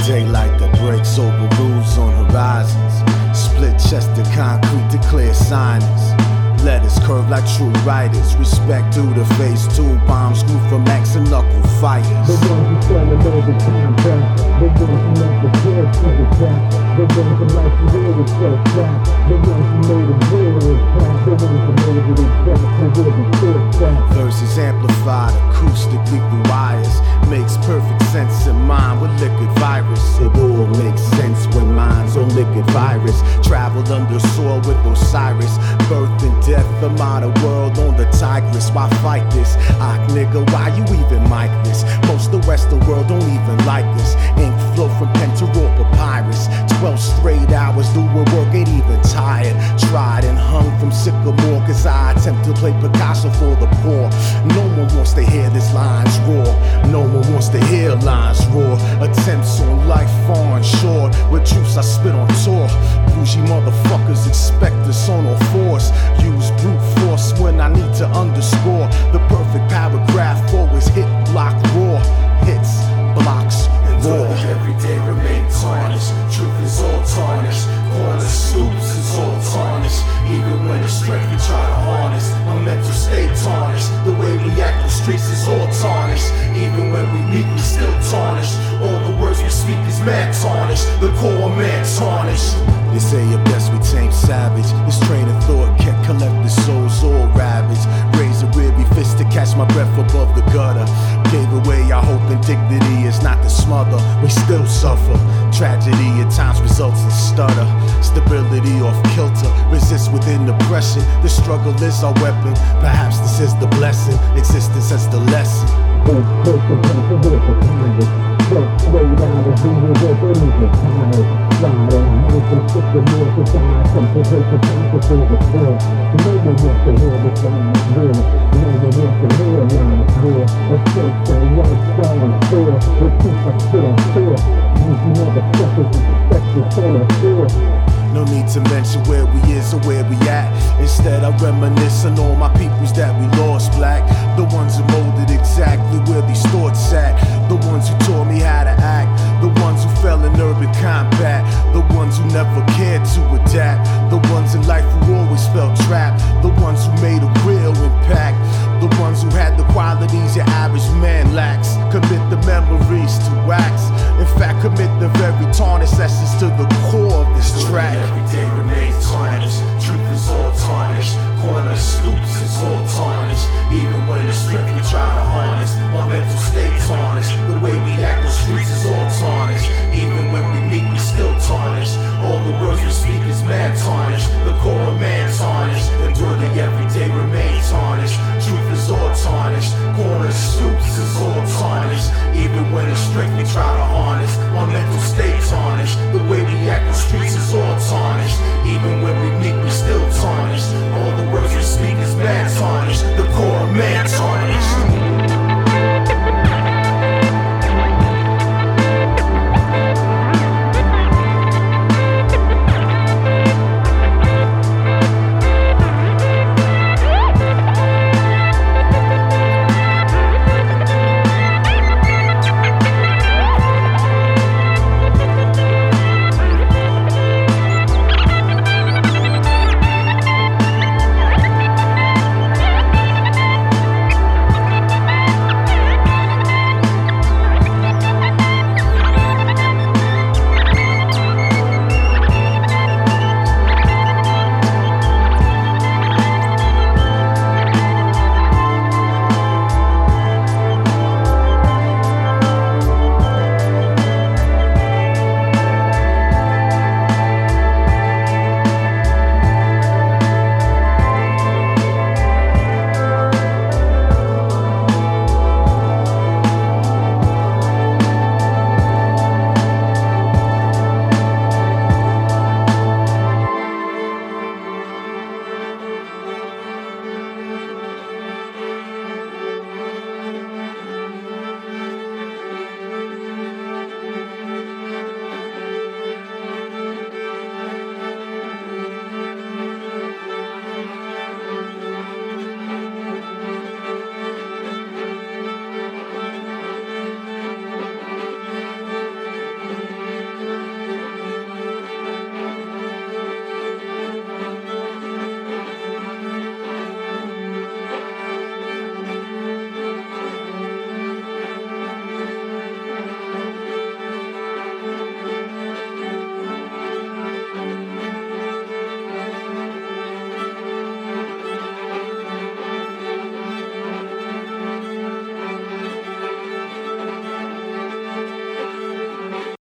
Daylight that breaks over rules on horizons. Split-chested concrete declares silence. Letters curve like true writers. Respect due to phase 2. Bombs grew from axe and knuckle fighters. The ones who celebrate the contract. The ones who never cared to the back. The ones who like to hear the first track. The ones who made a real impact. The ones who made it exact. The ones who thought that. Verses amplified acoustically through wires. Makes perfect sense in mind with liquid virus. It all makes sense when minds on liquid virus. Traveled under soil with Osiris. Birth and death, the modern world on the Tigris. Why fight this? Nigga, why you even mic this? Most the Western world don't even like this. Ink flow from pen to raw papyrus. 12 straight hours doing work, ain't even tired. Tried and hung from sycamore, cause I attempt to play Picasso for the poor. No one wants to hear this lines raw. No one wants to hear lines raw. Attempts on life far and short. With truths I spit on tour. Bougie motherfuckers expect us on all fours. Use brute force when I need to underscore. The perfect paragraph always hit block raw. Hits, blocks, and raw. Every day remain tarnished. Truth is all tarnished. Corner scoops is all tarnished. Even when it's strength we try to harness. My mental state tarnished. The way we act on streets is all tarnished. Even when we meet we still tarnished. All the words we speak is mad tarnished. The core man tarnished. They say at best we tame savage. This train of thought can't collect the souls all ravaged. Raise a weary fist to catch my breath above the gutter. Gave away our hope and dignity is not to smother. We still suffer. Tragedy at times results in stutter. Stability off kilter. Resist within oppression. The struggle is our weapon. Perhaps this is the blessing. Existence as the lesson. No need to mention where we is or where we at. Instead I reminisce on all my peoples that we lost. Black, the ones who molded exactly where these thoughts at. The ones who taught me how to act. The ones who fell in urban combat. The ones who never cared to adapt. The ones in life who always felt trapped. The ones who made a real impact. The ones who had the qualities your average man lacks. Commit the memories to wax. In fact, commit the very tarnished essence to the core of this track. Every day remains tarnished. Truth is all tarnished. Corner scoops is all tarnished. Even when the strength we try to harness. My mental state tarnished. The way we act on streets is all tarnished. Even when we meet we still tarnished. All the words we speak is mad tarnished. The core of man tarnished. Endure the everyday remain tarnished. Truth is all tarnished. Corner scoops is all tarnished. Even when the strength we try to harness. My mental state tarnished. The way we act on streets